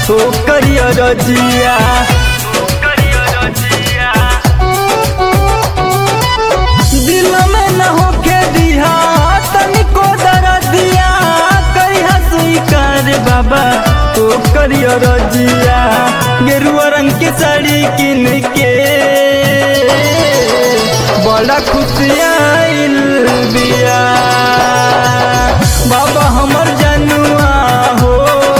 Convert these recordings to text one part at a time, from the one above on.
ओ करिया रजिया दिल में न होके दिहा तनिको दरदिया करिहा स्वीकार बाबा ओ करिया रजिया गेरुआ रंग के साड़ी किन के बड़ा खुशियाइल बिया बाबा हमर जनुआ हो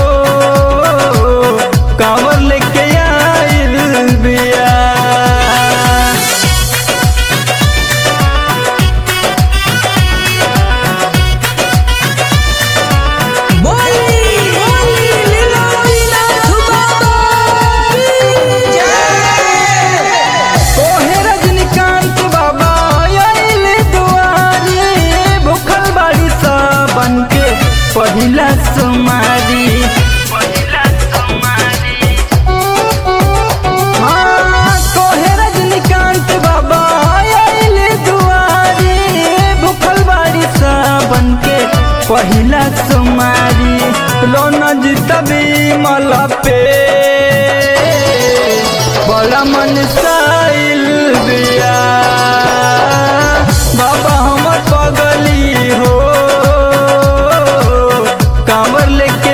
कांवर लेके आइल बिया पहिला सोमारी हाँ तोहे रजनीकांत बाबा आइले दुआरी भूखल बाड़ी सावन के पहिला सोमारी लोना जितबी मला पे बड़ा मन साइल बिया बाबा हमर पगली हो कांवर लेके